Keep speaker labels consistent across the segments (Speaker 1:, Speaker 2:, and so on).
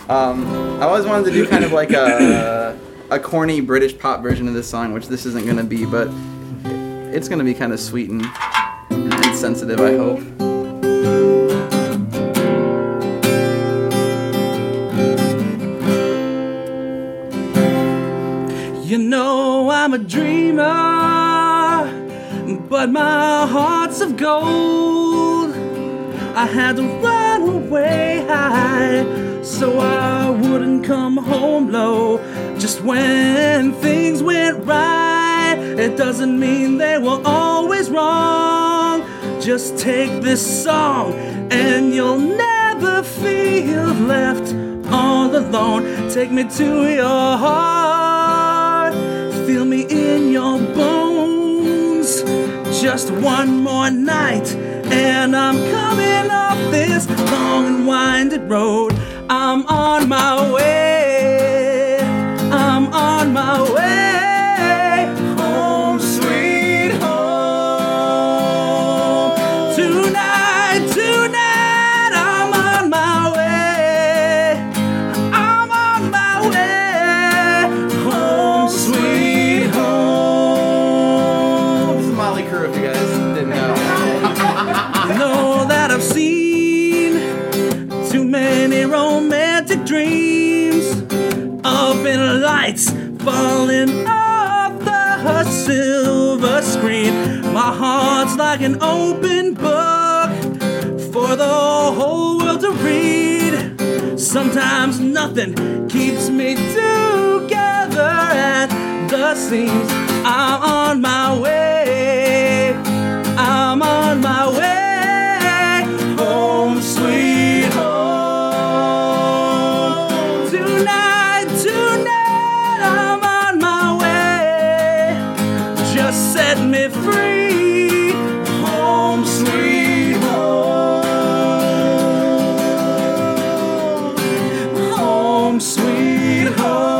Speaker 1: I always wanted to do kind of like a corny British pop version of this song, which this isn't going to be, but it's going to be kind of sweet and sensitive, I hope.
Speaker 2: You know I'm a dreamer, but my heart's of gold. I had to run away high so I wouldn't come home low. Just when things went right, it doesn't mean they were always wrong. Just take this song and you'll never feel left all alone. Take me to your heart, feel me in your bones. Just one more night and I'm coming off this long and winding road. I'm on my way, I'm on my way, home sweet home. Tonight, tonight, I'm on my way, I'm on my way, home sweet home.
Speaker 1: This is Motley Crue, if you guys didn't know.
Speaker 2: You know that I've seen too many romantic dreams up in lights falling off the silver screen. My heart's like an open book for the whole world to read. Sometimes nothing keeps me together at the seams. I'm on my way, I'm on my way, home sweet home. Tonight, tonight, I'm on my way. Just set me free, home sweet home, home sweet home.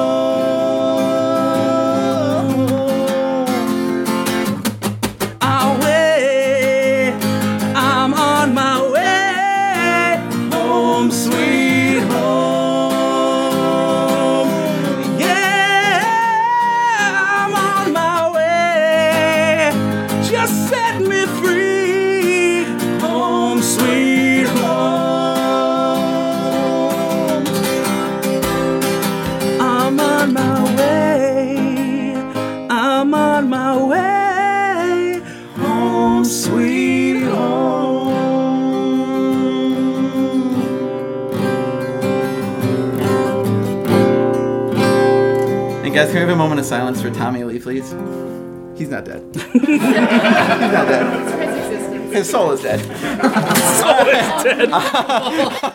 Speaker 2: Away, I'm on my way, home sweet home. Yeah, I'm on my way. Just set me free, home sweet home. I'm on my way, I'm on my way, home sweet home.
Speaker 1: And guys, can we have a moment of silence for Tommy Lee, please? He's not dead. He's not dead. His soul is dead.
Speaker 2: So it's dead.